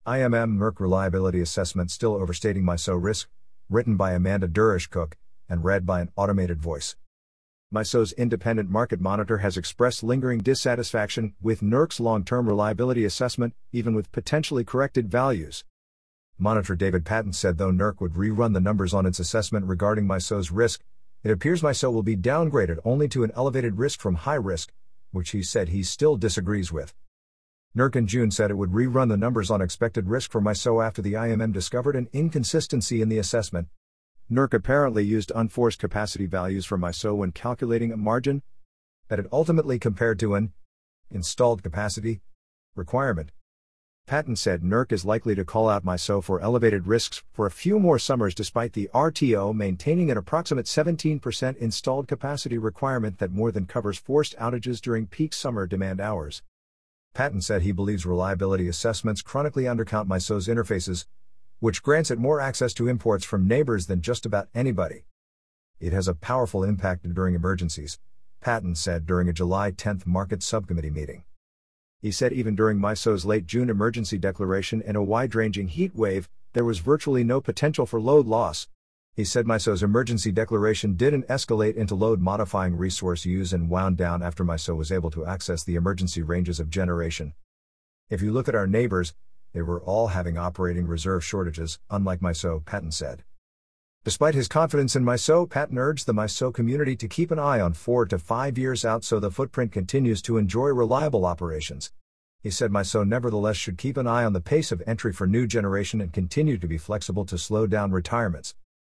IMM Merck Reliability Assessment Still Overstating MISO Risk, written by Amanda Durish-Cook, and read by an automated voice. MISO's independent market monitor has expressed lingering dissatisfaction with NERC's long-term reliability assessment, even with potentially corrected values. Monitor David Patton said though NERC would rerun the numbers on its assessment regarding MISO's risk, it appears MISO will be downgraded only to an elevated risk from high risk, which he said he still disagrees with. NERC in June said it would rerun the numbers on expected risk for MISO after the IMM discovered an inconsistency in the assessment. NERC apparently used unforced capacity values for MISO when calculating a margin that it ultimately compared to an installed capacity requirement. Patton said NERC is likely to call out MISO for elevated risks for a few more summers despite the RTO maintaining an approximate 17% installed capacity requirement that more than covers forced outages during peak summer demand hours. Patton said he believes reliability assessments chronically undercount MISO's interfaces, which grants it more access to imports from neighbors than just about anybody. It has a powerful impact during emergencies, Patton said during a July 10 market subcommittee meeting. He said even during MISO's late June emergency declaration in a wide-ranging heat wave, there was virtually no potential for load loss. He said MISO's emergency declaration didn't escalate into load-modifying resource use and wound down after MISO was able to access the emergency ranges of generation. If you look at our neighbors, they were all having operating reserve shortages, unlike MISO, Patton said. Despite his confidence in MISO, Patton urged the MISO community to keep an eye on 4 to 5 years out so the footprint continues to enjoy reliable operations. He said MISO nevertheless should keep an eye on the pace of entry for new generation and continue to be flexible to slow down retirements.